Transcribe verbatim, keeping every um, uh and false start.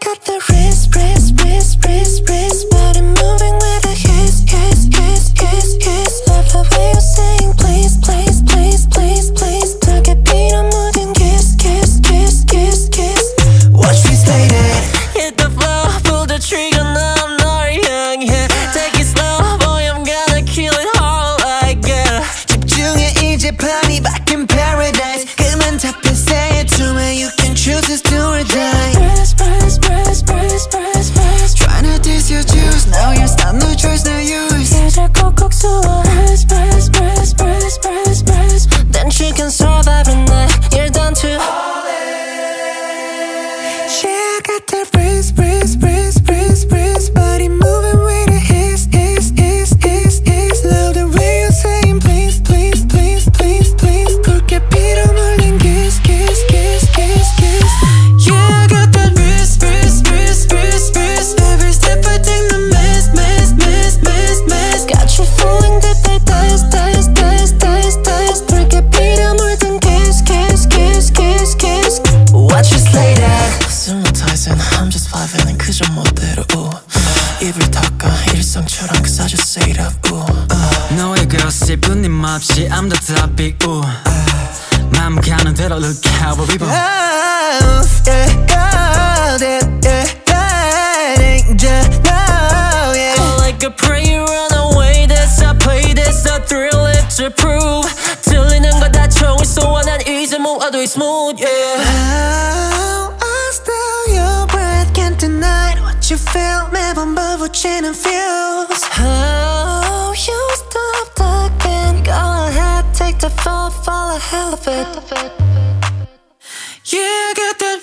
got the wrist, wrist, wrist, wrist, wrist. Body moving with a kiss, kiss, kiss, kiss, kiss. Love the way you're saying please, please, please, please, please. 되게 비는 묻은 kiss, kiss, kiss, kiss, kiss. Watch me slay that. Hit the floor, pull the trigger, now I'm not young, yeah. Take it slow, boy, I'm gonna kill it all like yeah. 집중해 이제 밤이 back in paradise. 그만 잡혀 say it to me. You can choose this do or die. Press, press, press, press, press, press. Tryna diss your juice. Now you're stuck, no choice, no use. 이제 콕콕 쏘아. Press, press, press, press, press, press. Then she can survive the night. You're done too. Yeah, I got that wrist, wrist, wrist, wrist, wrist. Body moving with a hiss, hiss, hiss, hiss, hiss. Love the way you're saying please, please, please, please, please. 그렇게 피로 물린 kiss, kiss, kiss, kiss, kiss. Yeah, I got that wrist, wrist, wrist, wrist, wrist. Every step I take the mess, mess, mess, mess, mess. Got you falling deep, they dice, dice, dice, dice, dice. 그렇게 피로 물든 kiss, kiss, kiss, kiss, kiss. Watch you slay that. Hypnotizing, I'm just vibing and 그저 멋대로 ooh. 입을 닦아 일상처럼 cause I just say it up ooh. uh. 너의 gossip 님 없이 I'm the topic ooh. 맘 가는 대로 look how we Oh, born. yeah, got it, yeah, that ain't just now, yeah. Oh, like a prayer run away. That's I play, that's the thrill it's to prove. 들리는 거 다 정있어 난 이제 모아도 smooth yeah. Oh, I steal your breath, can't deny what you feel. 매번 불붙이는 feels. Oh, you stopped again. Go ahead, take the fall, fall a hell of it. Yeah, I got that